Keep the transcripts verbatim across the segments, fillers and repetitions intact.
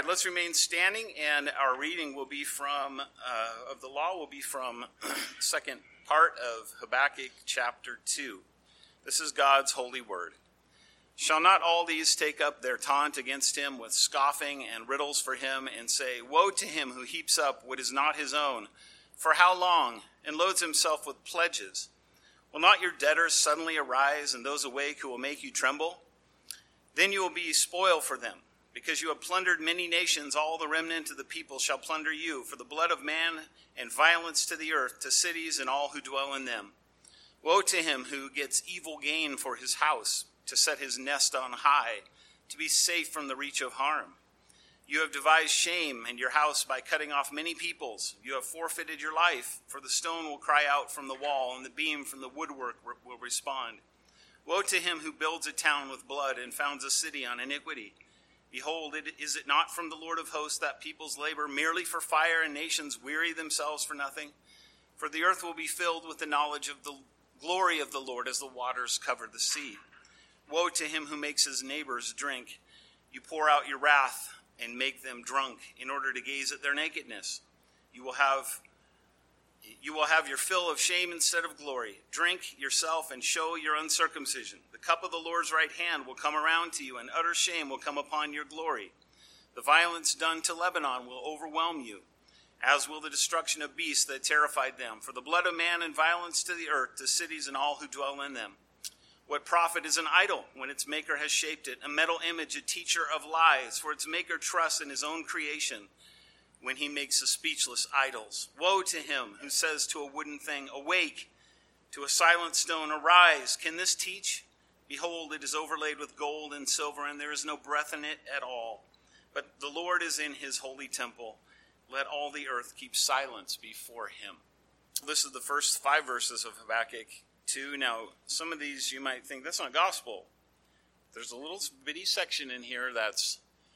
right, let's remain standing, and our reading will be from, uh, of the law will be from the second part of Habakkuk chapter two. This is God's holy word. Shall not all these take up their taunt against him with scoffing and riddles for him, and say, Woe to him who heaps up what is not his own, for how long, and loads himself with pledges? Will not your debtors suddenly arise, and those awake who will make you tremble? Then you will be spoil for them. Because you have plundered many nations, all the remnant of the people shall plunder you, for the blood of man and violence to the earth, to cities and all who dwell in them. Woe to him who gets evil gain for his house, to set his nest on high, to be safe from the reach of harm. You have devised shame in your house by cutting off many peoples. You have forfeited your life, for the stone will cry out from the wall, and the beam from the woodwork will respond. Woe to him who builds a town with blood and founds a city on iniquity. Behold, it, is it not from the Lord of hosts that peoples labor merely for fire and nations weary themselves for nothing? For the earth will be filled with the knowledge of the glory of the Lord as the waters cover the sea. Woe to him who makes his neighbors drink. You pour out your wrath and make them drunk in order to gaze at their nakedness. You will have You will have your fill of shame instead of glory. Drink yourself and show your uncircumcision. The cup of the Lord's right hand will come around to you, and utter shame will come upon your glory. The violence done to Lebanon will overwhelm you, as will the destruction of beasts that terrified them. For the blood of man and violence to the earth, to cities and all who dwell in them. What profit is an idol when its maker has shaped it? A metal image, a teacher of lies, for its maker trusts in his own creation, when he makes the speechless idols. Woe to him who says to a wooden thing, Awake, to a silent stone, Arise. Can this teach? Behold, it is overlaid with gold and silver, and there is no breath in it at all. But the Lord is in his holy temple. Let all the earth keep silence before him. This is the first five verses of Habakkuk two. Now, some of these you might think, that's not gospel. There's a little bitty section in here that's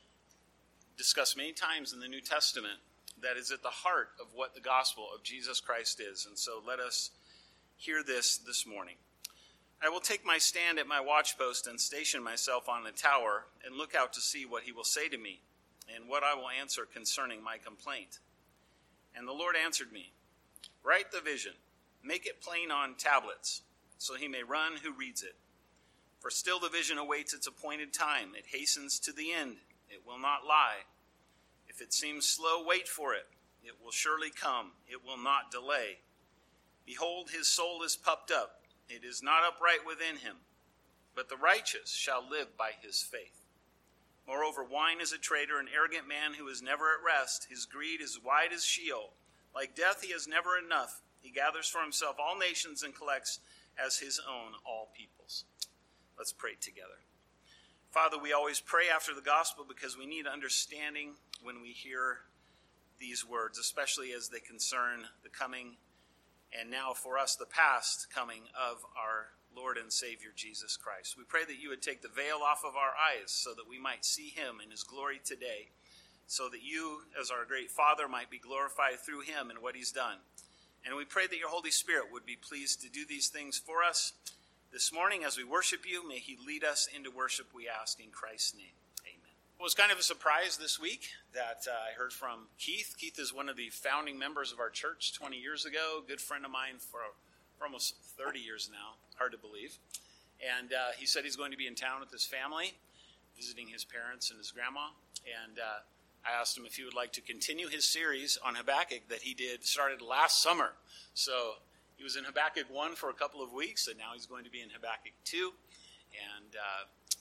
discussed many times in the New Testament that is at the heart of what the gospel of Jesus Christ is. And so let us hear this this morning. I will take my stand at my watchpost and station myself on the tower and look out to see what he will say to me and what I will answer concerning my complaint. And the Lord answered me, Write the vision, make it plain on tablets, so he may run who reads it. For still the vision awaits its appointed time. It hastens to the end. It will not lie. If it seems slow, wait for it. It will surely come. It will not delay. Behold, his soul is puffed up. It is not upright within him. But the righteous shall live by his faith. Moreover, wine is a traitor, an arrogant man who is never at rest. His greed is wide as Sheol. Like death, he has never enough. He gathers for himself all nations and collects as his own all peoples. Let's pray together. Father, we always pray after the gospel because we need understanding when we hear these words, especially as they concern the coming and now for us the past coming of our Lord and Savior Jesus Christ. We pray that you would take the veil off of our eyes so that we might see him in his glory today, so that you, as our great Father, might be glorified through him and what he's done. And we pray that your Holy Spirit would be pleased to do these things for us. This morning, as we worship you, may he lead us into worship, we ask in Christ's name. Amen. It was kind of a surprise this week that uh, I heard from Keith. Keith is one of the founding members of our church twenty years ago, a good friend of mine for, for almost thirty years now, hard to believe. And uh, he said he's going to be in town with his family, visiting his parents and his grandma. And uh, I asked him if he would like to continue his series on Habakkuk that he did, started last summer. So he was in Habakkuk one for a couple of weeks, and now he's going to be in Habakkuk two. And uh,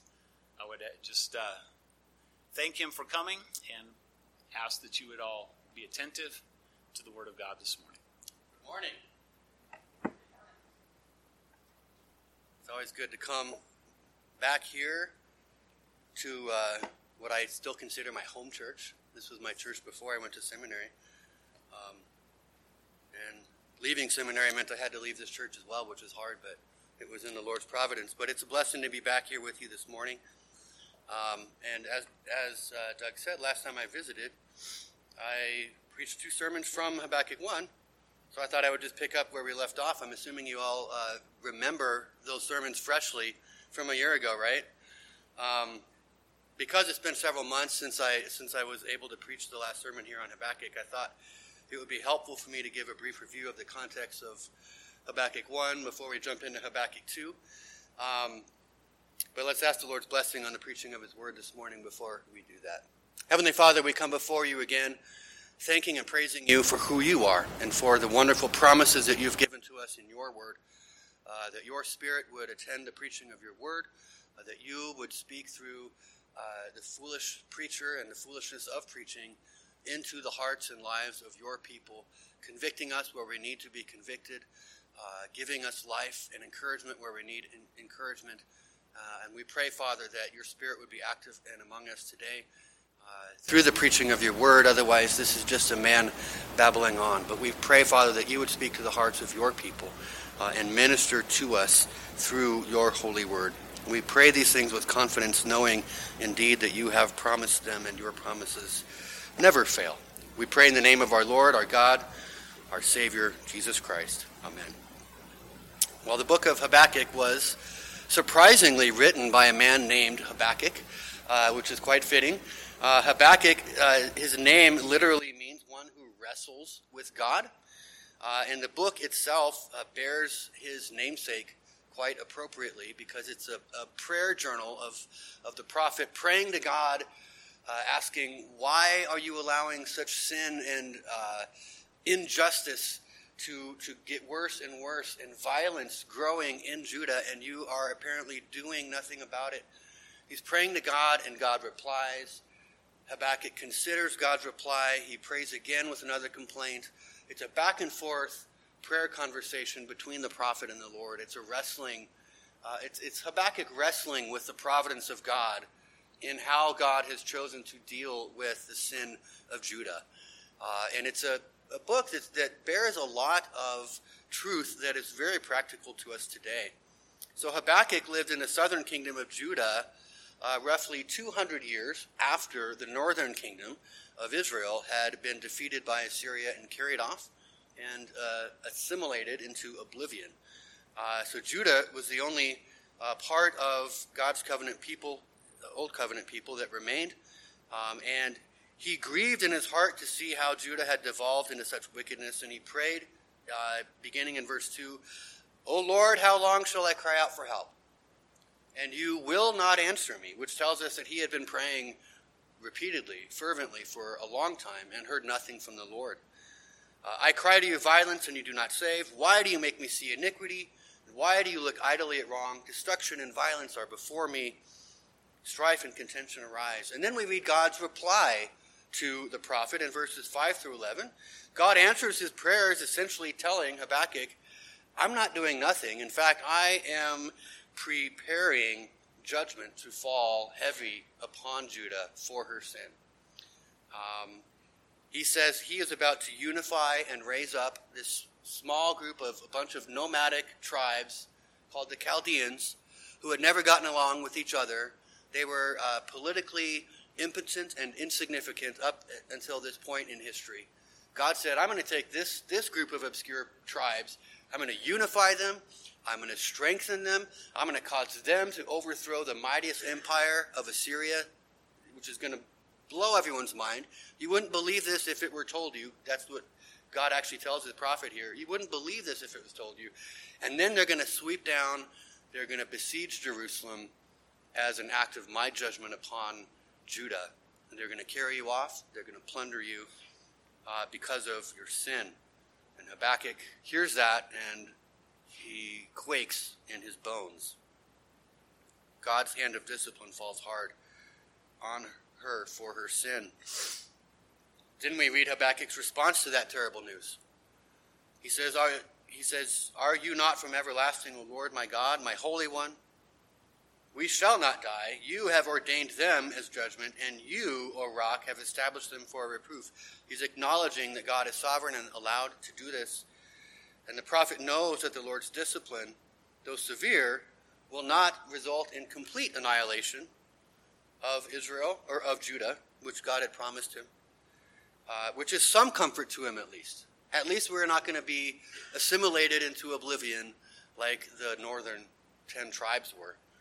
I would just uh, thank him for coming and ask that you would all be attentive to the Word of God this morning. Good morning. It's always good to come back here to uh, what I still consider my home church. This was my church before I went to seminary. Um, and leaving seminary meant I had to leave this church as well, which was hard, but it was in the Lord's providence. But it's a blessing to be back here with you this morning. Um, and as as uh, Doug said, last time I visited, I preached two sermons from Habakkuk one. So I thought I would just pick up where we left off. I'm assuming you all uh, remember those sermons freshly from a year ago, right? Um, because it's been several months since I since I was able to preach the last sermon here on Habakkuk, I thought it would be helpful for me to give a brief review of the context of Habakkuk one before we jump into Habakkuk two. Um, but let's ask the Lord's blessing on the preaching of his word this morning before we do that. Heavenly Father, we come before you again, thanking and praising you for who you are and for the wonderful promises that you've given to us in your word, uh, that your Spirit would attend the preaching of your word, uh, that you would speak through uh, the foolish preacher and the foolishness of preaching into the hearts and lives of your people, convicting us where we need to be convicted, uh, giving us life and encouragement where we need in- encouragement. Uh, and we pray, Father, that your Spirit would be active and among us today uh, through the preaching of your word. Otherwise, this is just a man babbling on. But we pray, Father, that you would speak to the hearts of your people uh, and minister to us through your holy word. We pray these things with confidence, knowing indeed that you have promised them and your promises never fail. We pray in the name of our Lord, our God, our Savior, Jesus Christ. Amen. Well, the book of Habakkuk was surprisingly written by a man named Habakkuk, uh, which is quite fitting. Uh, Habakkuk, uh, his name literally means one who wrestles with God. Uh, and the book itself uh, bears his namesake quite appropriately because it's a, a prayer journal of, of the prophet praying to God, uh, asking, why are you allowing such sin and uh, injustice to, to get worse and worse and violence growing in Judah, and you are apparently doing nothing about it? He's praying to God, and God replies. Habakkuk considers God's reply. He prays again with another complaint. It's a back and forth prayer conversation between the prophet and the Lord. It's a wrestling. Uh, it's, it's Habakkuk wrestling with the providence of God in how God has chosen to deal with the sin of Judah. Uh, and it's a, a book that, that bears a lot of truth that is very practical to us today. So Habakkuk lived in the southern kingdom of Judah uh, roughly two hundred years after the northern kingdom of Israel had been defeated by Assyria and carried off and uh, assimilated into oblivion. Uh, so Judah was the only uh, part of God's covenant people, the old covenant people that remained. Um, and he grieved in his heart to see how Judah had devolved into such wickedness. And he prayed, uh, beginning in verse two, O Lord, how long shall I cry out for help? And you will not answer me, which tells us that he had been praying repeatedly, fervently for a long time and heard nothing from the Lord. Uh, I cry to you violence, and you do not save. Why do you make me see iniquity? Why do you look idly at wrong? Destruction and violence are before me. Strife and contention arise. And then we read God's reply to the prophet in verses five through eleven. God answers his prayers, essentially telling Habakkuk, I'm not doing nothing. In fact, I am preparing judgment to fall heavy upon Judah for her sin. Um... He says he is about to unify and raise up this small group of a bunch of nomadic tribes called the Chaldeans who had never gotten along with each other. They were uh, politically impotent and insignificant up until this point in history. God said, I'm going to take this, this group of obscure tribes, I'm going to unify them, I'm going to strengthen them, I'm going to cause them to overthrow the mightiest empire of Assyria, which is going to blow everyone's mind. You wouldn't believe this if it were told you. That's what God actually tells his prophet here. You wouldn't believe this if it was told you. And then they're going to sweep down, they're going to besiege Jerusalem as an act of my judgment upon Judah. And they're going to carry you off, they're going to plunder you uh, because of your sin. And Habakkuk hears that and he quakes in his bones. God's hand of discipline falls hard on her. her for her sin. Then we read Habakkuk's response to that terrible news. He says, are, he says, Are you not from everlasting, O Lord, my God, my Holy One? We shall not die. You have ordained them as judgment, and you, O Rock, have established them for a reproof. He's acknowledging that God is sovereign and allowed to do this. And the prophet knows that the Lord's discipline, though severe, will not result in complete annihilation of Israel, or of Judah, which God had promised him, uh, which is some comfort to him at least. At least we're not going to be assimilated into oblivion like the northern ten tribes were.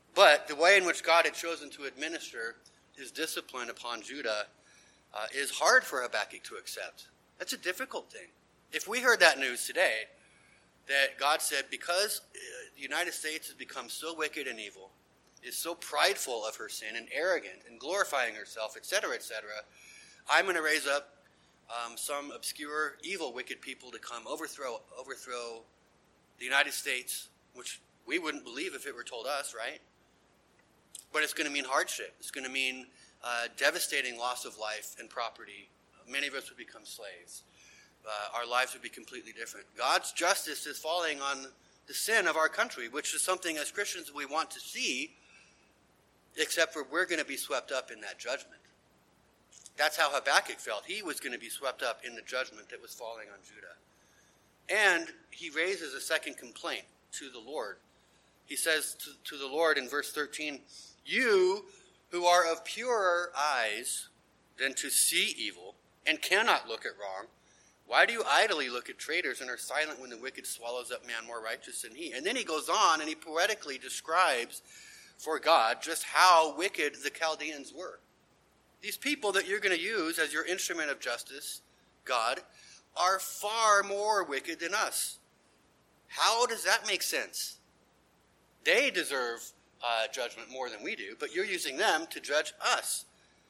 But the way in which God had chosen to administer his discipline upon Judah uh, is hard for Habakkuk to accept. That's a difficult thing. If we heard that news today, that God said, because the United States has become so wicked and evil, is so prideful of her sin and arrogant and glorifying herself, et cetera, et cetera, I'm going to raise up um, some obscure, evil, wicked people to come overthrow, overthrow the United States, which we wouldn't believe if it were told us, right? But it's going to mean hardship. It's going to mean uh, devastating loss of life and property. Many of us would become slaves. Uh, our lives would be completely different. God's justice is falling on the sin of our country, which is something as Christians we want to see, except for we're going to be swept up in that judgment. That's how Habakkuk felt. He was going to be swept up in the judgment that was falling on Judah. And he raises a second complaint to the Lord. He says to, to the Lord in verse thirteen, "You who are of purer eyes than to see evil and cannot look at wrong, why do you idly look at traitors and are silent when the wicked swallows up man more righteous than he?" And then he goes on and he poetically describes for God just how wicked the Chaldeans were. These people that you're going to use as your instrument of justice, God, are far more wicked than us. How does that make sense? They deserve uh, judgment more than we do, but you're using them to judge us.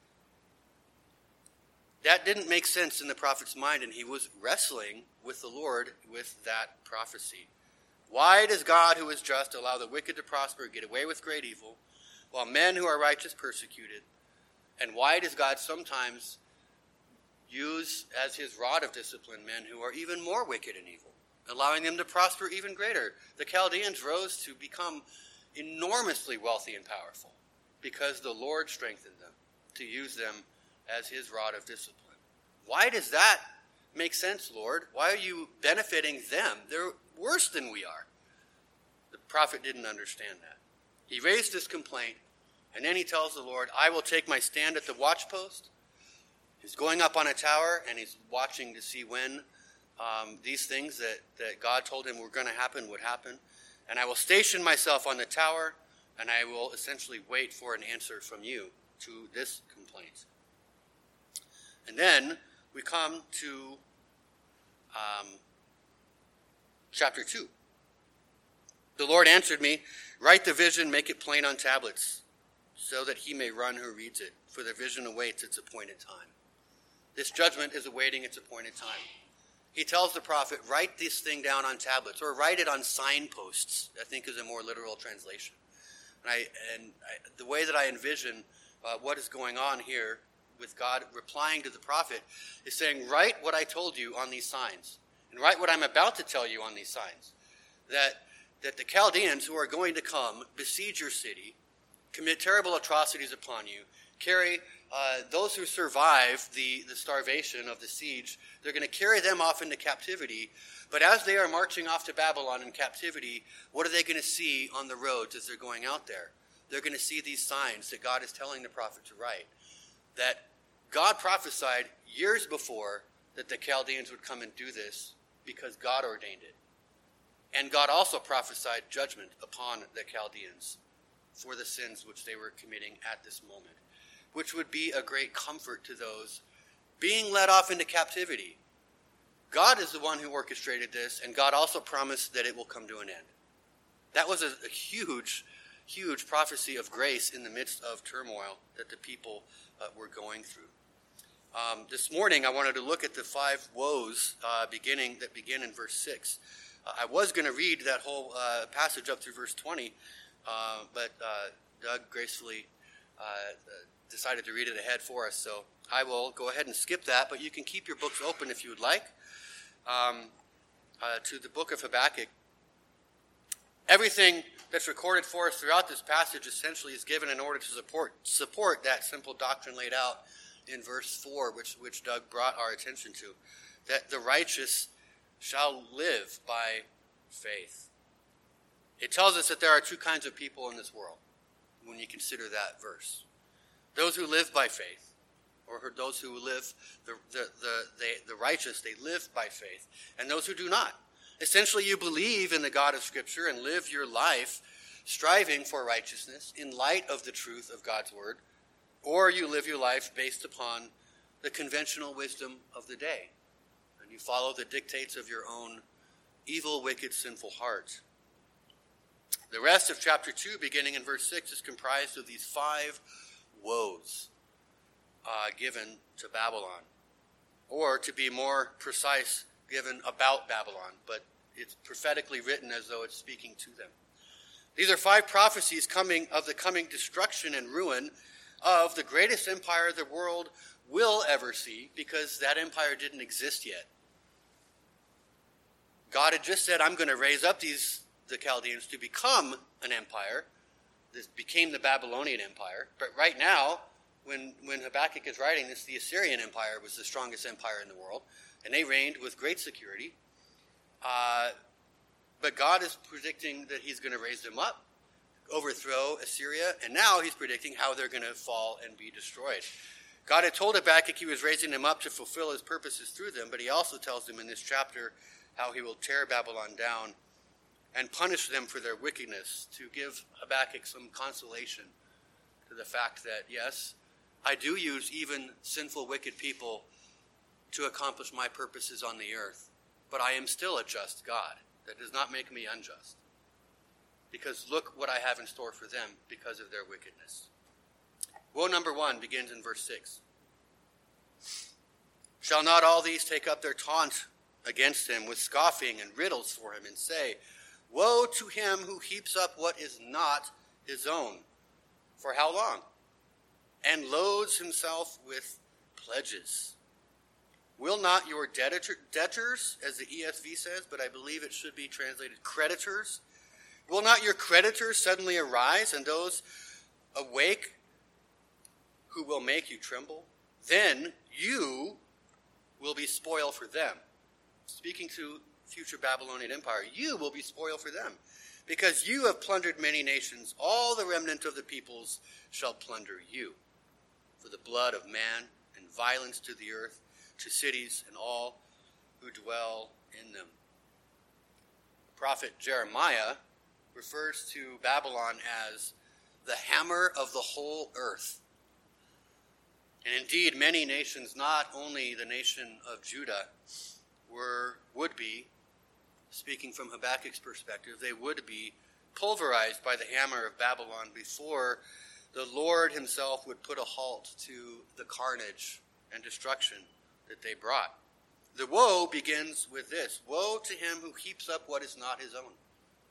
That didn't make sense in the prophet's mind, and he was wrestling with the Lord with that prophecy. Why does God, who is just, allow the wicked to prosper, get away with great evil, while men who are righteous persecuted? And why does God sometimes use as his rod of discipline men who are even more wicked and evil, allowing them to prosper even greater? The Chaldeans rose to become enormously wealthy and powerful because the Lord strengthened them to use them as his rod of discipline. Why does that make sense, Lord? Why are you benefiting them? They're worse than we are. The prophet didn't understand that. He raised this complaint, and then he tells the Lord, "I will take my stand at the watchpost." He's going up on a tower, and he's watching to see when um, these things that, that God told him were going to happen would happen. "And I will station myself on the tower, and I will essentially wait for an answer from you to this complaint." And then we come to um, chapter two. "The Lord answered me, write the vision, make it plain on tablets, so that he may run who reads it, for the vision awaits its appointed time." This judgment is awaiting its appointed time. He tells the prophet, write this thing down on tablets, or write it on signposts, I think is a more literal translation. And, I, and I, the way that I envision uh, what is going on here with God replying to the prophet is saying, write what I told you on these signs, and write what I'm about to tell you on these signs. That, that the Chaldeans who are going to come, besiege your city, commit terrible atrocities upon you, carry uh, those who survive the, the starvation of the siege, they're going to carry them off into captivity. But as they are marching off to Babylon in captivity, what are they going to see on the roads as they're going out there? They're going to see these signs that God is telling the prophet to write. That God prophesied years before that the Chaldeans would come and do this because God ordained it. And God also prophesied judgment upon the Chaldeans for the sins which they were committing at this moment, which would be a great comfort to those being led off into captivity. God is the one who orchestrated this, and God also promised that it will come to an end. That was a, a huge, huge prophecy of grace in the midst of turmoil that the people uh, were going through. Um, this morning, I wanted to look at the five woes uh, beginning that begin in verse six. Uh, I was going to read that whole uh, passage up through verse twenty, uh, but uh, Doug gracefully uh, decided to read it ahead for us, so I will go ahead and skip that, but you can keep your books open if you would like, um, uh, to the book of Habakkuk. Everything that's recorded for us throughout this passage essentially is given in order to support support that simple doctrine laid out in verse four, which, which Doug brought our attention to, that the righteous shall live by faith. It tells us that there are two kinds of people in this world when you consider that verse. Those who live by faith, or those who live, the, the, the, the, the righteous, they live by faith, and those who do not. Essentially, you believe in the God of Scripture and live your life striving for righteousness in light of the truth of God's word, or you live your life based upon the conventional wisdom of the day, and you follow the dictates of your own evil, wicked, sinful heart. The rest of chapter two, beginning in verse six, is comprised of these five woes uh, given to Babylon. Or, to be more precise, given about Babylon, but it's prophetically written as though it's speaking to them. These are five prophecies coming of the coming destruction and ruin of the greatest empire the world will ever see, because that empire didn't exist yet. God had just said, I'm going to raise up these the Chaldeans to become an empire. This became the Babylonian Empire. But right now, when, when Habakkuk is writing this, the Assyrian Empire was the strongest empire in the world, and they reigned with great security. Uh, but God is predicting that he's going to raise them up, overthrow Assyria, and now he's predicting how they're going to fall and be destroyed. God had told Habakkuk he was raising them up to fulfill his purposes through them, but he also tells them in this chapter how he will tear Babylon down and punish them for their wickedness, to give Habakkuk some consolation to the fact that, yes, I do use even sinful, wicked people to accomplish my purposes on the earth, but I am still a just God. That does not make me unjust, because look what I have in store for them because of their wickedness. Woe number one begins in verse six. Shall not all these take up their taunt against him with scoffing and riddles for him, and say, woe to him who heaps up what is not his own. For how long? And loads himself with pledges. Will not your debtor, debtors, as the E S V says, but I believe it should be translated creditors, will not your creditors suddenly arise, and those awake who will make you tremble? Then you will be spoil for them. Speaking to future Babylonian Empire, you will be spoil for them, because you have plundered many nations. All the remnant of the peoples shall plunder you, for the blood of man and violence to the earth, to cities and all who dwell in them. The prophet Jeremiah refers to Babylon as the hammer of the whole earth. And indeed, many nations, not only the nation of Judah, were would be, speaking from Habakkuk's perspective, they would be pulverized by the hammer of Babylon before the Lord himself would put a halt to the carnage and destruction that they brought. The woe begins with this: woe to him who heaps up what is not his own.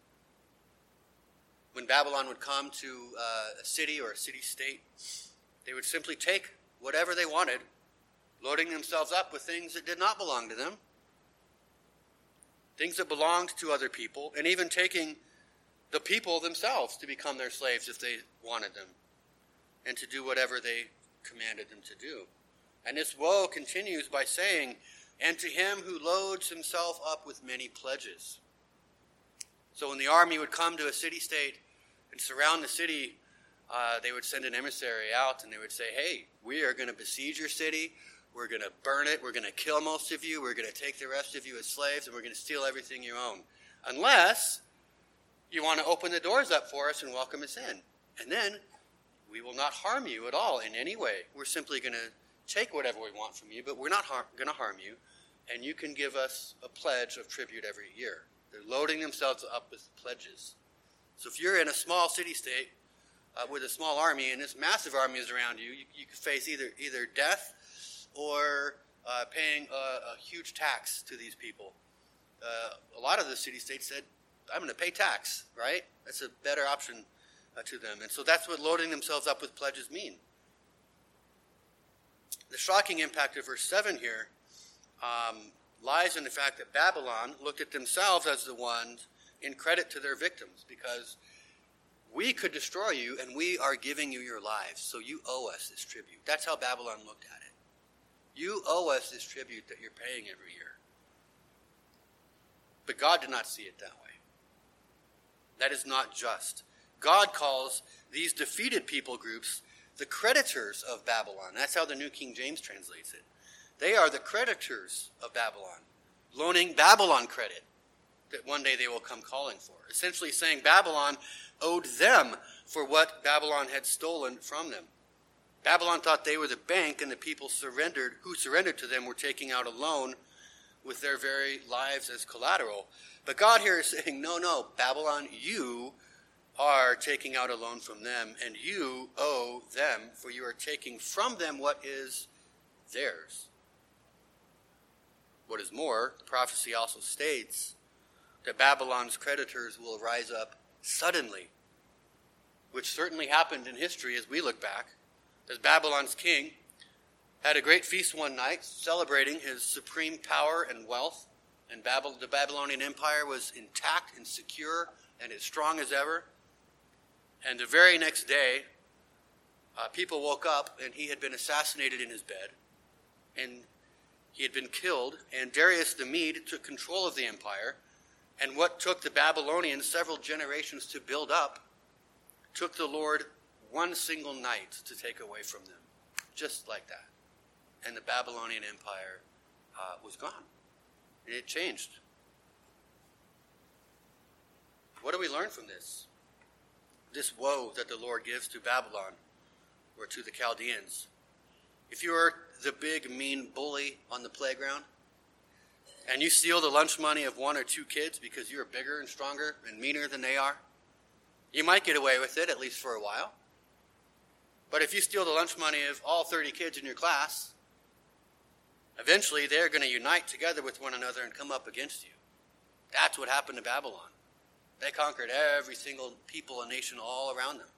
When Babylon would come to uh, a city or a city-state, they would simply take whatever they wanted, loading themselves up with things that did not belong to them, things that belonged to other people, and even taking the people themselves to become their slaves if they wanted them, and to do whatever they commanded them to do. And this woe continues by saying, and to him who loads himself up with many pledges. So when the army would come to a city-state and surround the city, uh, they would send an emissary out, and they would say, hey, we are going to besiege your city. We're going to burn it. We're going to kill most of you. We're going to take the rest of you as slaves, and we're going to steal everything you own, unless you want to open the doors up for us and welcome us in. And then we will not harm you at all in any way. We're simply going to take whatever we want from you, but we're not har- going to harm you, and you can give us a pledge of tribute every year. They're loading themselves up with pledges. So if you're in a small city-state uh, with a small army, and this massive army is around you, you, you could face either either death or uh, paying a, a huge tax to these people. Uh, a lot of the city-states said, I'm going to pay tax, right? That's a better option uh, to them. And so that's what loading themselves up with pledges mean. The shocking impact of verse seven here um, lies in the fact that Babylon looked at themselves as the ones in credit to their victims, because we could destroy you and we are giving you your lives, so you owe us this tribute. That's how Babylon looked at it. You owe us this tribute that you're paying every year. But God did not see it that way. That is not just. God calls these defeated people groups the creditors of Babylon. That's how the New King James translates it. They are the creditors of Babylon, loaning Babylon credit. that one day they will come calling for. Essentially saying Babylon owed them for what Babylon had stolen from them. Babylon thought they were the bank, and the people surrendered, who surrendered to them were taking out a loan with their very lives as collateral. But God here is saying, no, no, Babylon, you are taking out a loan from them, and you owe them, for you are taking from them what is theirs. What is more, the prophecy also states that Babylon's creditors will rise up suddenly, which certainly happened in history as we look back, as Babylon's king had a great feast one night celebrating his supreme power and wealth, and Babel, the Babylonian Empire was intact and secure and as strong as ever. And the very next day, uh, people woke up and he had been assassinated in his bed, and he had been killed, and Darius the Mede took control of the empire, and what took the Babylonians several generations to build up took the Lord one single night to take away from them, just like that. And the Babylonian Empire uh, was gone. And it changed. What do we learn from this? This woe that the Lord gives to Babylon, or to the Chaldeans. If you are the big, mean bully on the playground, and you steal the lunch money of one or two kids because you're bigger and stronger and meaner than they are, you might get away with it, at least for a while. But if you steal the lunch money of all thirty kids in your class, eventually they're going to unite together with one another and come up against you. That's what happened to Babylon. They conquered every single people and nation all around them.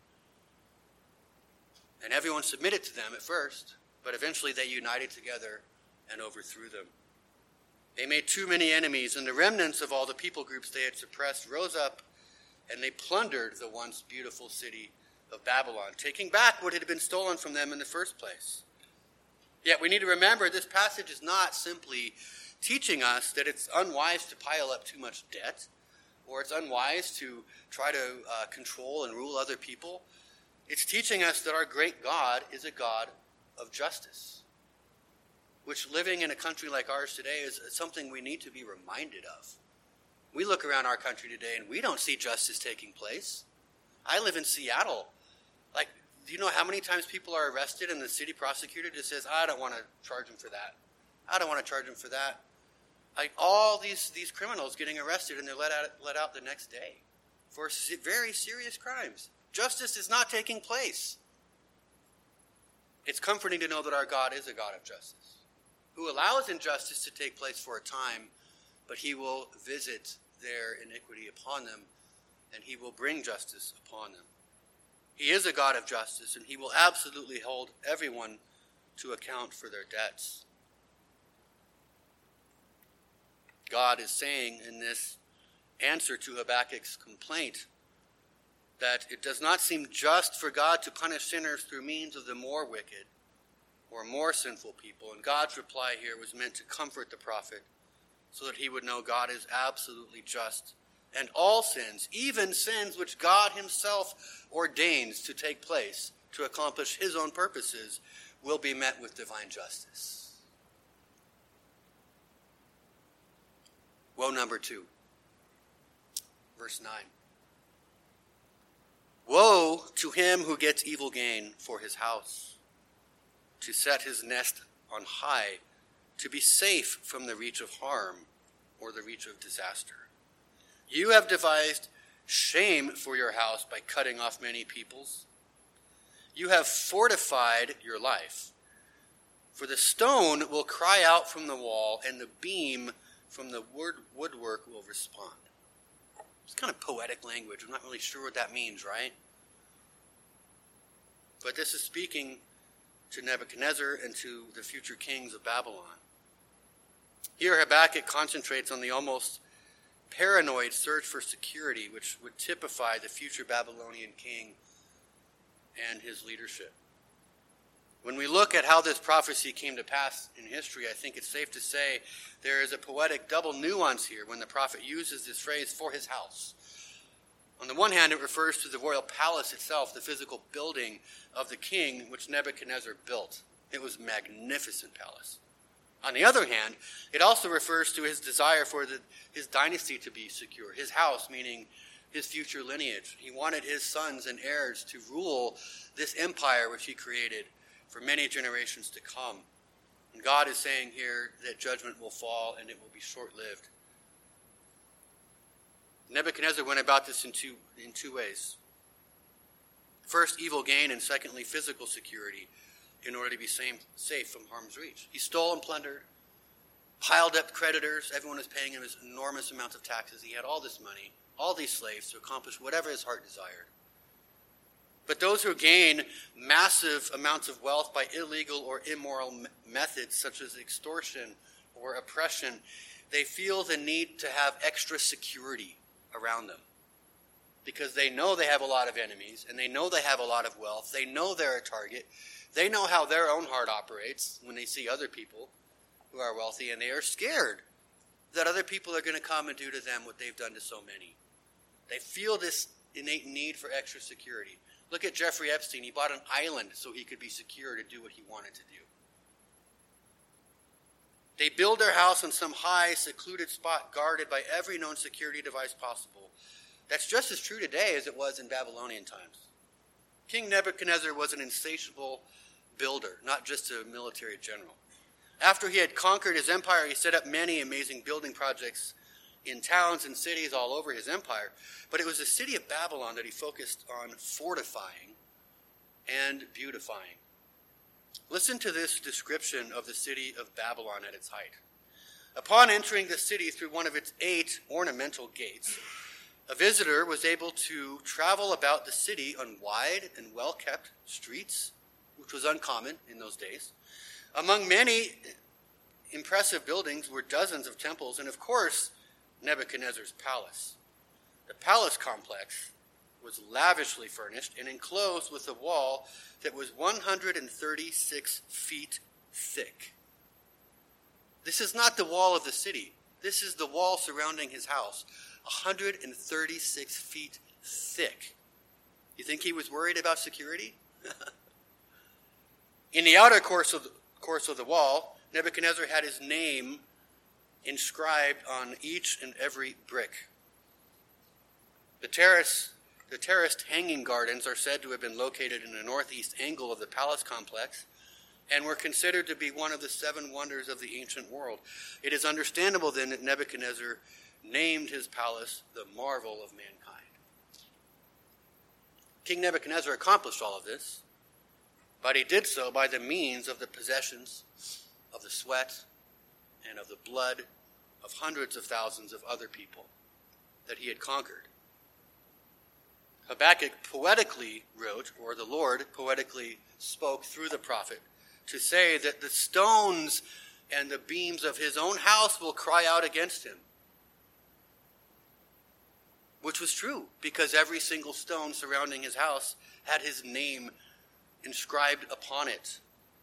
And everyone submitted to them at first, but eventually they united together and overthrew them. They made too many enemies, and the remnants of all the people groups they had suppressed rose up, and they plundered the once beautiful city of Babylon, taking back what had been stolen from them in the first place. Yet we need to remember this passage is not simply teaching us that it's unwise to pile up too much debt, or it's unwise to try to uh, control and rule other people. It's teaching us that our great God is a God of justice, which living in a country like ours today is something we need to be reminded of. We look around our country today and we don't see justice taking place. I live in Seattle. Like, do you know how many times people are arrested and the city prosecutor just says, I don't want to charge him for that. I don't want to charge him for that. Like, all these, these criminals getting arrested and they're let out, let out the next day for very serious crimes. Justice is not taking place. It's comforting to know that our God is a God of justice, who allows injustice to take place for a time, but he will visit their iniquity upon them, and he will bring justice upon them. He is a God of justice, and he will absolutely hold everyone to account for their debts. God is saying in this answer to Habakkuk's complaint that it does not seem just for God to punish sinners through means of the more wicked or more sinful people. And God's reply here was meant to comfort the prophet so that he would know God is absolutely just. And all sins, even sins which God himself ordains to take place to accomplish his own purposes, will be met with divine justice. Woe number two, verse nine. Woe to him who gets evil gain for his house, to set his nest on high, to be safe from the reach of harm or the reach of disaster. You have devised shame for your house by cutting off many peoples. You have fortified your life. For the stone will cry out from the wall, and the beam from the wood woodwork will respond. It's kind of poetic language. I'm not really sure what that means, right? But this is speaking to Nebuchadnezzar and to the future kings of Babylon. Here Habakkuk concentrates on the almost paranoid search for security, which would typify the future Babylonian king and his leadership. When we look at how this prophecy came to pass in history, I think it's safe to say there is a poetic double nuance here when the prophet uses this phrase, for his house. On the one hand, it refers to the royal palace itself, the physical building of the king, which Nebuchadnezzar built. It was a magnificent palace. On the other hand, it also refers to his desire for the, his dynasty to be secure, his house, meaning his future lineage. He wanted his sons and heirs to rule this empire which he created for many generations to come. And God is saying here that judgment will fall and it will be short-lived. Nebuchadnezzar went about this in two, in two ways. First, evil gain, and secondly, physical security in order to be same, safe from harm's reach. He stole and plundered, piled up creditors. Everyone was paying him enormous amounts of taxes. He had all this money, all these slaves to accomplish whatever his heart desired. But those who gain massive amounts of wealth by illegal or immoral me- methods such as extortion or oppression, they feel the need to have extra security around them because they know they have a lot of enemies and they know they have a lot of wealth. They know they're a target. They know how their own heart operates when they see other people who are wealthy, and they are scared that other people are going to come and do to them what they've done to so many. They feel this innate need for extra security. Look at Jeffrey Epstein. He bought an island so he could be secure to do what he wanted to do. They build their house in some high, secluded spot guarded by every known security device possible. That's just as true today as it was in Babylonian times. King Nebuchadnezzar was an insatiable builder, not just a military general. After he had conquered his empire, he set up many amazing building projects in towns and cities all over his empire. But it was the city of Babylon that he focused on fortifying and beautifying. Listen to this description of the city of Babylon at its height. Upon entering the city through one of its eight ornamental gates, a visitor was able to travel about the city on wide and well-kept streets, which was uncommon in those days. Among many impressive buildings were dozens of temples and, of course, Nebuchadnezzar's palace. The palace complex was lavishly furnished and enclosed with a wall that was one hundred thirty-six feet thick. This is not the wall of the city. This is the wall surrounding his house, one hundred thirty-six feet thick. You think he was worried about security? In the outer course of the, course of the wall, Nebuchadnezzar had his name inscribed on each and every brick. The terrace, the terraced hanging gardens are said to have been located in the northeast angle of the palace complex and were considered to be one of the seven wonders of the ancient world. It is understandable then that Nebuchadnezzar named his palace the marvel of mankind. King Nebuchadnezzar accomplished all of this, but he did so by the means of the possessions, of the sweat, and of the blood of hundreds of thousands of other people that he had conquered. Habakkuk poetically wrote, or the Lord poetically spoke through the prophet, to say that the stones and the beams of his own house will cry out against him. Which was true, because every single stone surrounding his house had his name inscribed upon it.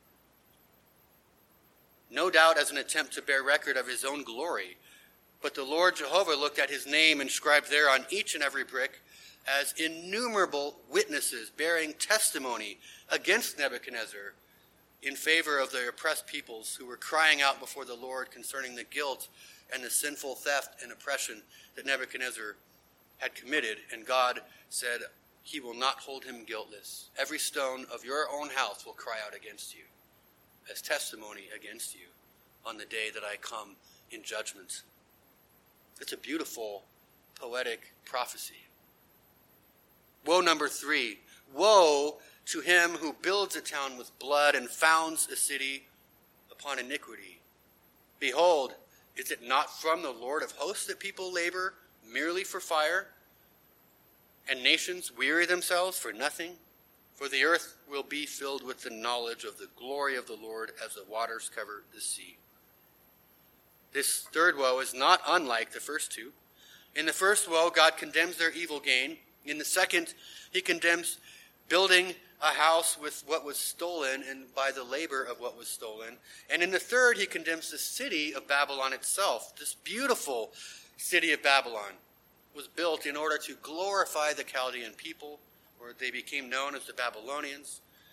No doubt as an attempt to bear record of his own glory, but the Lord Jehovah looked at his name inscribed there on each and every brick as innumerable witnesses bearing testimony against Nebuchadnezzar in favor of the oppressed peoples who were crying out before the Lord concerning the guilt and the sinful theft and oppression that Nebuchadnezzar had committed. And God said, he will not hold him guiltless. Every stone of your own house will cry out against you as testimony against you on the day that I come in judgment. It's a beautiful, poetic prophecy. Woe number three. Woe to him who builds a town with blood and founds a city upon iniquity. Behold, is it not from the Lord of hosts that people labor merely for fire, and nations weary themselves for nothing? For the earth will be filled with the knowledge of the glory of the Lord as the waters cover the sea. This third woe is not unlike the first two. In the first woe, God condemns their evil gain. In the second, he condemns building a house with what was stolen and by the labor of what was stolen. And in the third, he condemns the city of Babylon itself. This beautiful city of Babylon was built in order to glorify the Chaldean people, or they became known as the Babylonians.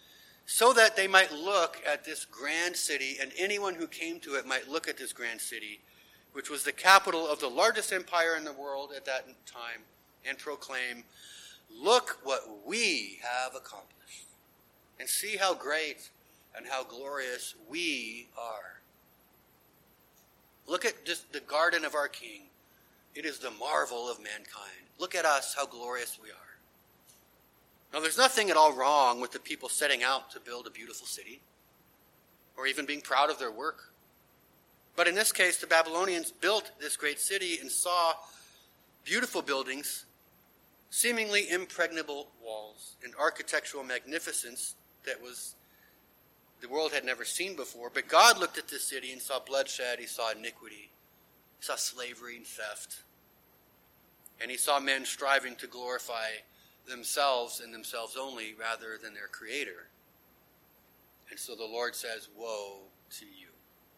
so that they might look at this grand city, and anyone who came to it might look at this grand city, which was the capital of the largest empire in the world at that time, and proclaim, look what we have accomplished, and see how great and how glorious we are. Look at just the garden of our King. It is the marvel of mankind. Look at us, how glorious we are. Now, there's nothing at all wrong with the people setting out to build a beautiful city, or even being proud of their work. But in this case, the Babylonians built this great city and saw beautiful buildings, seemingly impregnable walls, and architectural magnificence that was the world had never seen before. But God looked at this city and saw bloodshed, he saw iniquity, he saw slavery and theft, and he saw men striving to glorify themselves and themselves only rather than their Creator. And so the Lord says, woe to you.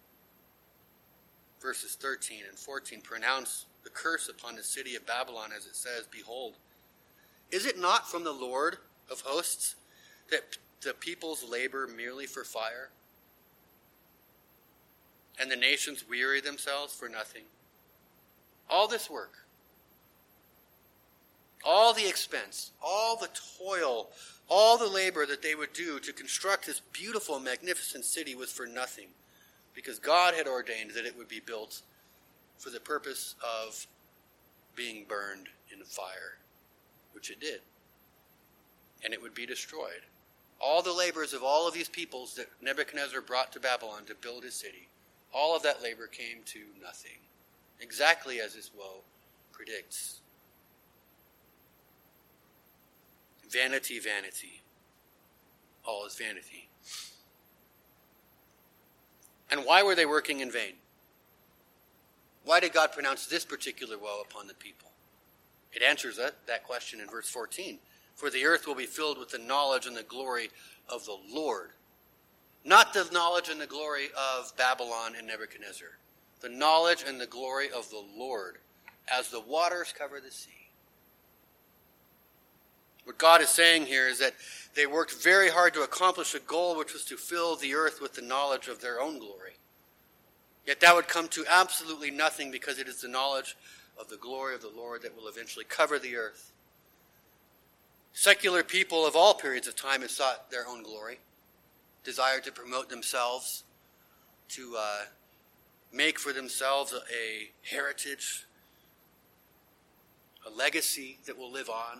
Verses thirteen and fourteen pronounce the curse upon the city of Babylon as it says, behold, is it not from the Lord of hosts that the peoples labor merely for fire, and the nations weary themselves for nothing? All this work, all the expense, all the toil, all the labor that they would do to construct this beautiful, magnificent city was for nothing, because God had ordained that it would be built for the purpose of being burned in fire, which it did, and it would be destroyed. All the labors of all of these peoples that Nebuchadnezzar brought to Babylon to build his city, all of that labor came to nothing, exactly as this woe predicts. Vanity, vanity. All is vanity. And why were they working in vain? Why did God pronounce this particular woe upon the people? It answers that, that question in verse fourteen. For the earth will be filled with the knowledge and the glory of the Lord. Not the knowledge and the glory of Babylon and Nebuchadnezzar. The knowledge and the glory of the Lord, as the waters cover the sea. What God is saying here is that they worked very hard to accomplish a goal, which was to fill the earth with the knowledge of their own glory. Yet that would come to absolutely nothing, because it is the knowledge of the glory of the Lord that will eventually cover the earth. Secular people of all periods of time have sought their own glory, desired to promote themselves, to uh, make for themselves a, a heritage, a legacy that will live on.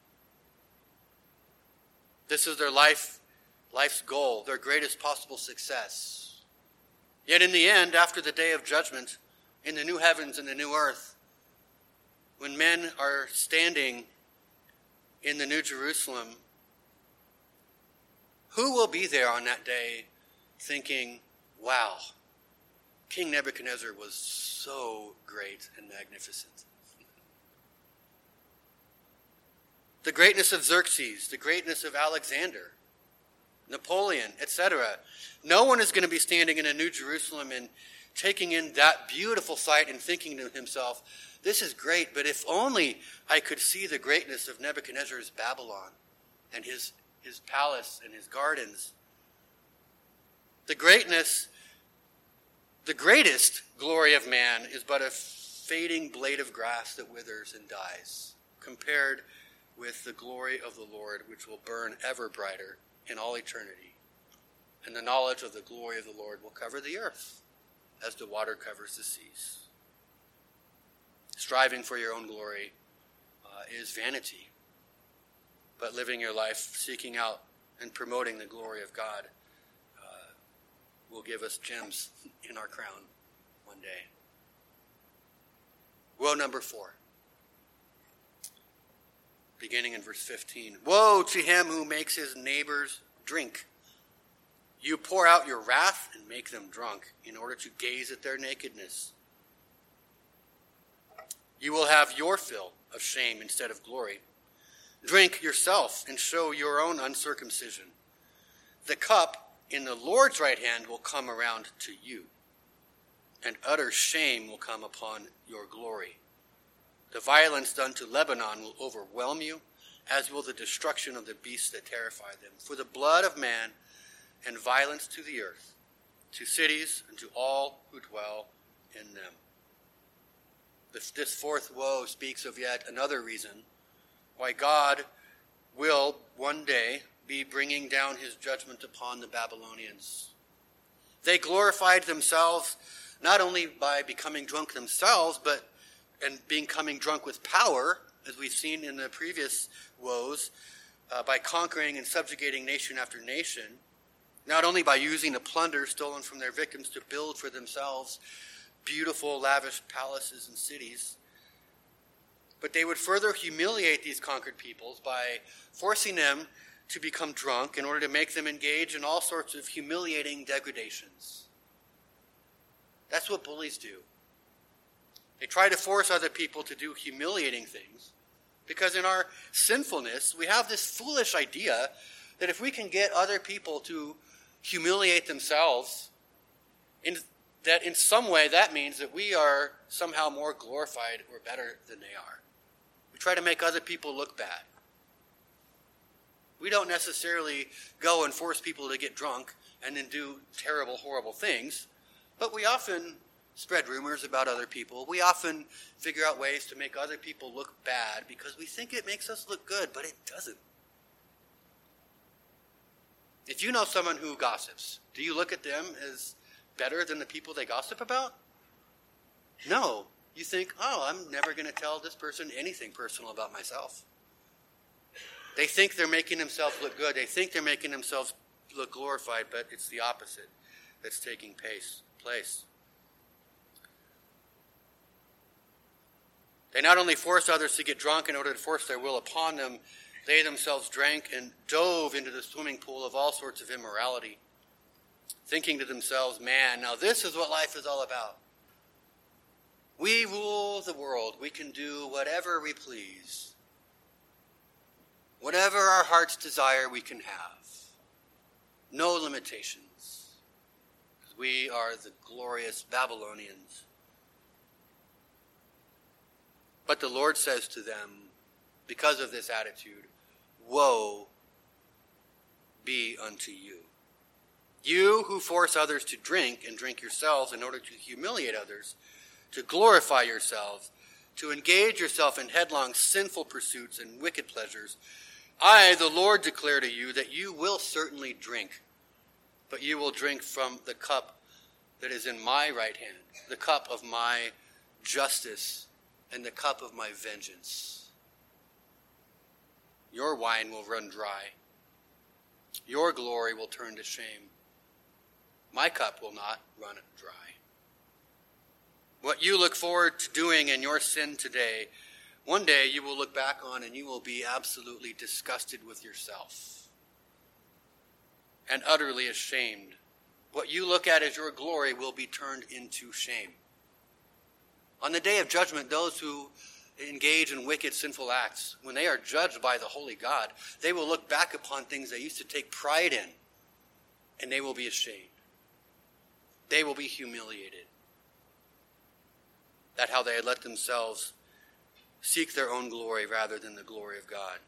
This is their life, life's goal, their greatest possible success. Yet in the end, after the day of judgment, in the new heavens and the new earth, when men are standing in the New Jerusalem, who will be there on that day thinking, wow, King Nebuchadnezzar was so great and magnificent? The greatness of Xerxes, the greatness of Alexander, Napoleon, et cetera. No one is going to be standing in a New Jerusalem and taking in that beautiful sight and thinking to himself, this is great, but if only I could see the greatness of Nebuchadnezzar's Babylon and his, his palace and his gardens. The greatness, the greatest glory of man is but a fading blade of grass that withers and dies, compared with the glory of the Lord, which will burn ever brighter in all eternity. And the knowledge of the glory of the Lord will cover the earth as the water covers the seas. Striving for your own glory uh, is vanity, but living your life seeking out and promoting the glory of God uh, will give us gems in our crown one day. Woe number four. Beginning in verse fifteen. Woe to him who makes his neighbors drink. You pour out your wrath and make them drunk in order to gaze at their nakedness. You will have your fill of shame instead of glory. Drink yourself and show your own uncircumcision. The cup in the Lord's right hand will come around to you, and utter shame will come upon your glory. The violence done to Lebanon will overwhelm you, as will the destruction of the beasts that terrify them. For the blood of man and violence to the earth, to cities, and to all who dwell in them. This, this fourth woe speaks of yet another reason why God will one day be bringing down his judgment upon the Babylonians. They glorified themselves not only by becoming drunk themselves, but and becoming drunk with power, as we've seen in the previous woes, uh, by conquering and subjugating nation after nation, not only by using the plunder stolen from their victims to build for themselves beautiful, lavish palaces and cities, but they would further humiliate these conquered peoples by forcing them to become drunk in order to make them engage in all sorts of humiliating degradations. That's what bullies do. They try to force other people to do humiliating things because in our sinfulness, we have this foolish idea that if we can get other people to humiliate themselves, in, that in some way that means that we are somehow more glorified or better than they are. We try to make other people look bad. We don't necessarily go and force people to get drunk and then do terrible, horrible things, but we often spread rumors about other people. We often figure out ways to make other people look bad because we think it makes us look good, but it doesn't. If you know someone who gossips, do you look at them as better than the people they gossip about? No. You think, oh, I'm never going to tell this person anything personal about myself. They think they're making themselves look good. They think they're making themselves look glorified, but it's the opposite that's taking pace, place. They not only forced others to get drunk in order to force their will upon them, they themselves drank and dove into the swimming pool of all sorts of immorality, thinking to themselves, man, now this is what life is all about. We rule the world. We can do whatever we please. Whatever our hearts desire, we can have. No limitations. We are the glorious Babylonians. But the Lord says to them, because of this attitude, woe be unto you. You who force others to drink and drink yourselves in order to humiliate others, to glorify yourselves, to engage yourself in headlong sinful pursuits and wicked pleasures, I, the Lord, declare to you that you will certainly drink, but you will drink from the cup that is in my right hand, the cup of my justice and the cup of my vengeance. Your wine will run dry. Your glory will turn to shame. My cup will not run dry. What you look forward to doing in your sin today, one day you will look back on and you will be absolutely disgusted with yourself and utterly ashamed. What you look at as your glory will be turned into shame. On the day of judgment, those who engage in wicked, sinful acts, when they are judged by the holy God, they will look back upon things they used to take pride in, and they will be ashamed. They will be humiliated. That's how they had let themselves seek their own glory rather than the glory of God.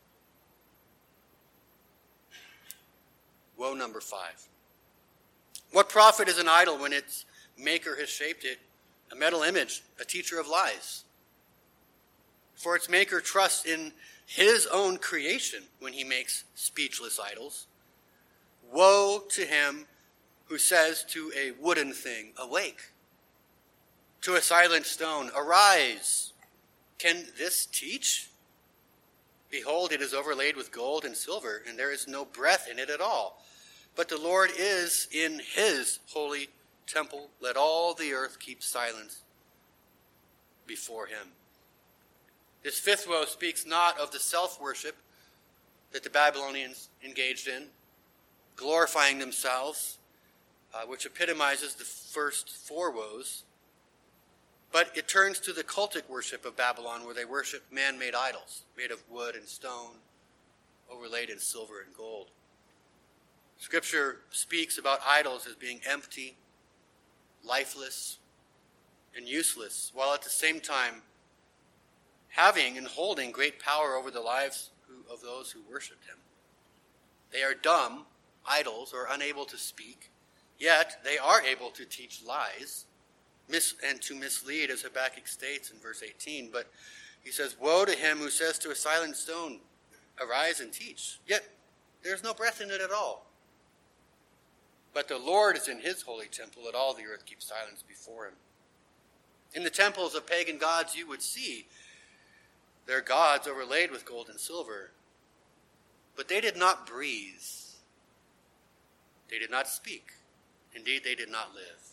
Woe number five. What profit is an idol when its maker has shaped it? A metal image, a teacher of lies. For its maker trusts in his own creation when he makes speechless idols. Woe to him who says to a wooden thing, awake. To a silent stone, arise. Can this teach? Behold, it is overlaid with gold and silver, and there is no breath in it at all. But the Lord is in his holy temple. Let all the earth keep silence before him. This fifth woe speaks not of the self-worship that the Babylonians engaged in, glorifying themselves, uh, which epitomizes the first four woes, but it turns to the cultic worship of Babylon, where they worship man-made idols, made of wood and stone, overlaid in silver and gold. Scripture speaks about idols as being empty, lifeless, and useless, while at the same time having and holding great power over the lives of those who worship him. They are dumb idols or unable to speak, yet they are able to teach lies mis- and to mislead, as Habakkuk states in verse eighteen. But he says, woe to him who says to a silent stone, arise and teach. Yet there's no breath in it at all. But the Lord is in his holy temple, let all the earth keep silence before him. In the temples of pagan gods you would see their gods overlaid with gold and silver. But they did not breathe. They did not speak. Indeed, they did not live.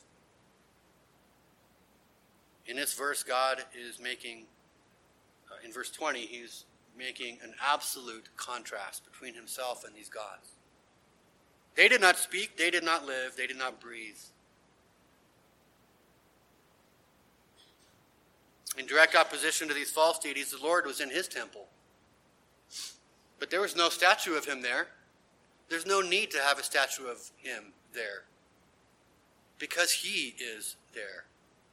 In this verse, God is making, uh, in verse twenty, he's making an absolute contrast between himself and these gods. They did not speak, they did not live, they did not breathe. In direct opposition to these false deities, the Lord was in his temple. But there was no statue of him there. There's no need to have a statue of him there, because he is there.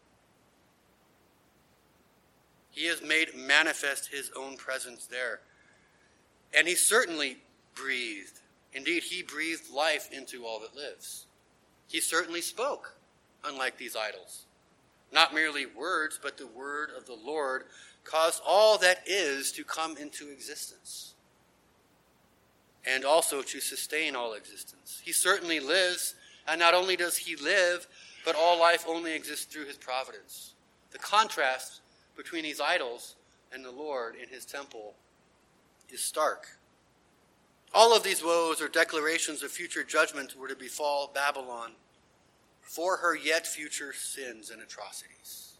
He has made manifest his own presence there. And he certainly breathed. Indeed, he breathed life into all that lives. He certainly spoke, unlike these idols. Not merely words, but the word of the Lord caused all that is to come into existence, and also to sustain all existence. He certainly lives, and not only does he live, but all life only exists through his providence. The contrast between these idols and the Lord in his temple is stark. All of these woes or declarations of future judgment were to befall Babylon for her yet future sins and atrocities.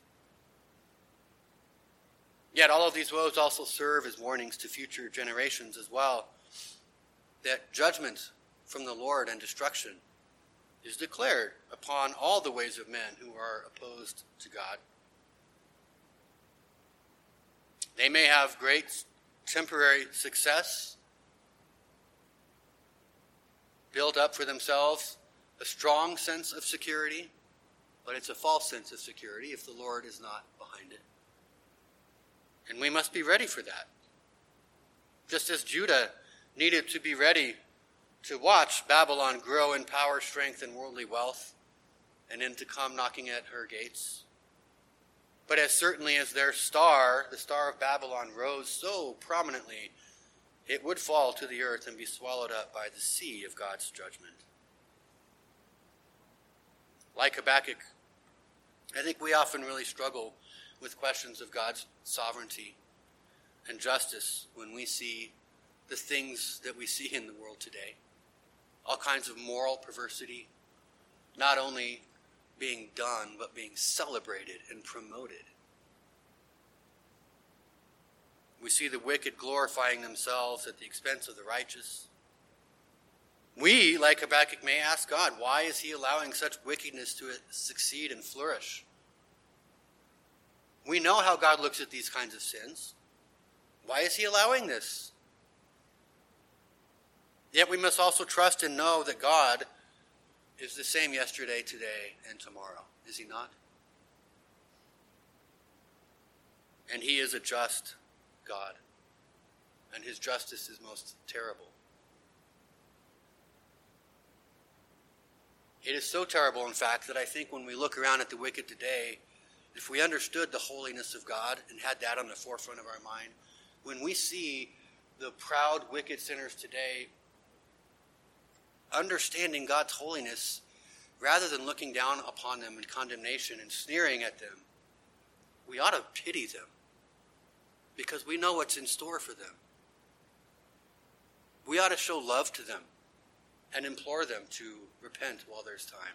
Yet all of these woes also serve as warnings to future generations as well, that judgment from the Lord and destruction is declared upon all the ways of men who are opposed to God. They may have great temporary success, build up for themselves a strong sense of security, but it's a false sense of security if the Lord is not behind it. And we must be ready for that. Just as Judah needed to be ready to watch Babylon grow in power, strength, and worldly wealth, and then to come knocking at her gates. But as certainly as their star, the Star of Babylon, rose so prominently, it would fall to the earth and be swallowed up by the sea of God's judgment. Like Habakkuk, I think we often really struggle with questions of God's sovereignty and justice when we see the things that we see in the world today. All kinds of moral perversity, not only being done, but being celebrated and promoted. We see the wicked glorifying themselves at the expense of the righteous. We, like Habakkuk, may ask God, why is he allowing such wickedness to succeed and flourish? We know how God looks at these kinds of sins. Why is he allowing this? Yet we must also trust and know that God is the same yesterday, today, and tomorrow. Is he not? And he is a just God, and his justice is most terrible. It is so terrible, in fact, that I think when we look around at the wicked today, if we understood the holiness of God and had that on the forefront of our mind, when we see the proud, wicked sinners today understanding God's holiness, rather than looking down upon them in condemnation and sneering at them, we ought to pity them, because we know what's in store for them. We ought to show love to them and implore them to repent while there's time.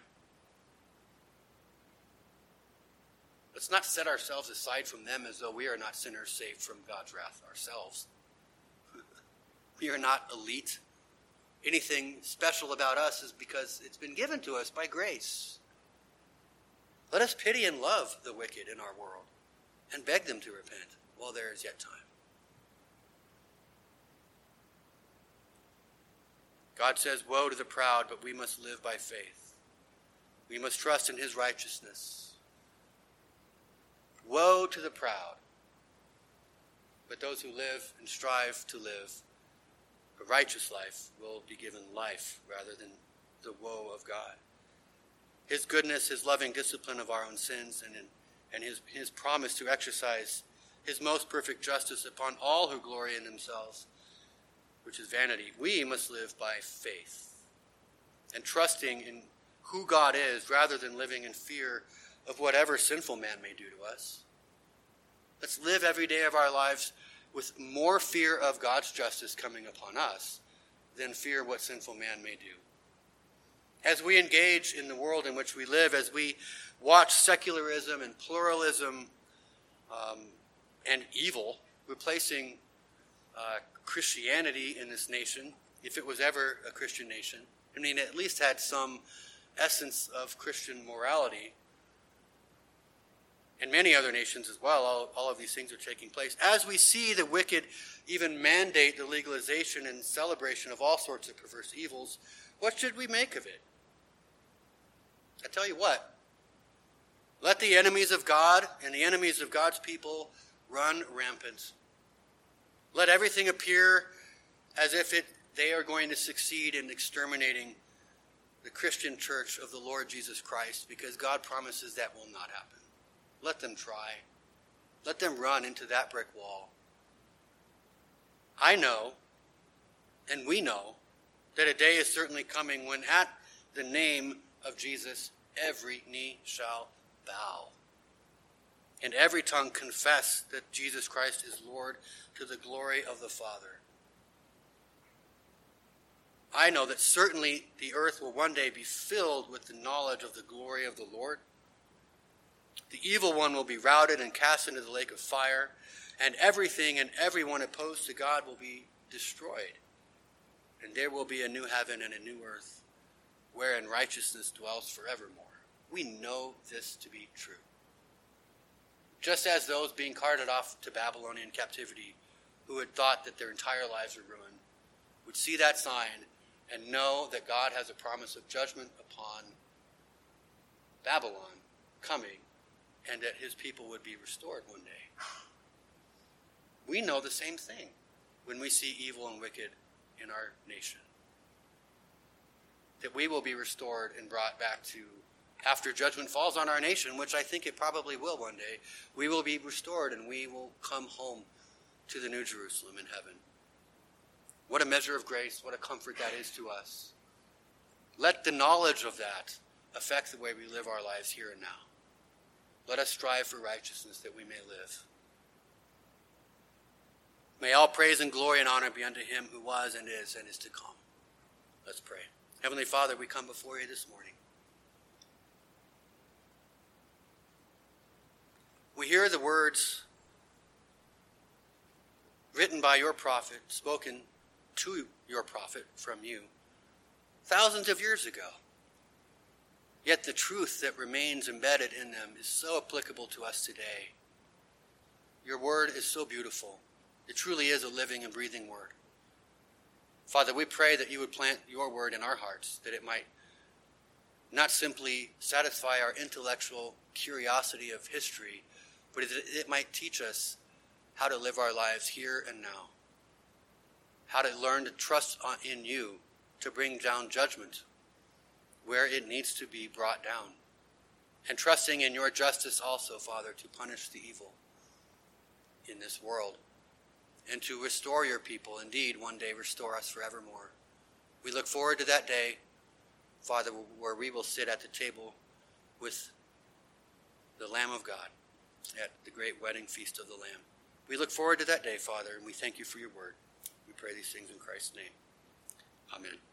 Let's not set ourselves aside from them as though we are not sinners saved from God's wrath ourselves. We are not elite. Anything special about us is because it's been given to us by grace. Let us pity and love the wicked in our world and beg them to repent while there is yet time. God says, woe to the proud, but we must live by faith. We must trust in his righteousness. Woe to the proud, but those who live and strive to live a righteous life, will be given life rather than the woe of God. His goodness, his loving discipline of our own sins, and, in, and his, his promise to exercise his most perfect justice upon all who glory in themselves, which is vanity. We must live by faith and trusting in who God is rather than living in fear of whatever sinful man may do to us. Let's live every day of our lives with more fear of God's justice coming upon us than fear what sinful man may do. As we engage in the world in which we live, as we watch secularism and pluralism um, and evil replacing uh, Christianity in this nation, if it was ever a Christian nation, I mean, it at least had some essence of Christian morality. And many other nations as well, all, all of these things are taking place. As we see the wicked even mandate the legalization and celebration of all sorts of perverse evils, what should we make of it? I tell you what, let the enemies of God and the enemies of God's people run rampant. Let everything appear as if it, they are going to succeed in exterminating the Christian church of the Lord Jesus Christ, because God promises that will not happen. Let them try. Let them run into that brick wall. I know, and we know, that a day is certainly coming when at the name of Jesus, every knee shall bow, and every tongue confess that Jesus Christ is Lord, to the glory of the Father. I know that certainly the earth will one day be filled with the knowledge of the glory of the Lord. The evil one will be routed and cast into the lake of fire, and everything and everyone opposed to God will be destroyed. And there will be a new heaven and a new earth, wherein righteousness dwells forevermore. We know this to be true. Just as those being carted off to Babylonian captivity, who had thought that their entire lives were ruined, would see that sign and know that God has a promise of judgment upon Babylon coming, and that his people would be restored one day. We know the same thing when we see evil and wicked in our nation. That we will be restored and brought back to, after judgment falls on our nation, which I think it probably will one day, we will be restored and we will come home to the New Jerusalem in heaven. What a measure of grace, what a comfort that is to us. Let the knowledge of that affect the way we live our lives here and now. Let us strive for righteousness that we may live. May all praise and glory and honor be unto him who was and is and is to come. Let's pray. Heavenly Father, we come before you this morning. We hear the words written by your prophet, spoken to your prophet from you, thousands of years ago. Yet the truth that remains embedded in them is so applicable to us today. Your word is so beautiful. It truly is a living and breathing word. Father, we pray that you would plant your word in our hearts, that it might not simply satisfy our intellectual curiosity of history, but that it might teach us how to live our lives here and now, how to learn to trust in you to bring down judgment where it needs to be brought down, and trusting in your justice also, Father, to punish the evil in this world and to restore your people. Indeed, one day restore us forevermore. We look forward to that day, Father, where we will sit at the table with the Lamb of God at the great wedding feast of the Lamb. We look forward to that day, Father, and we thank you for your word. We pray these things in Christ's name. Amen.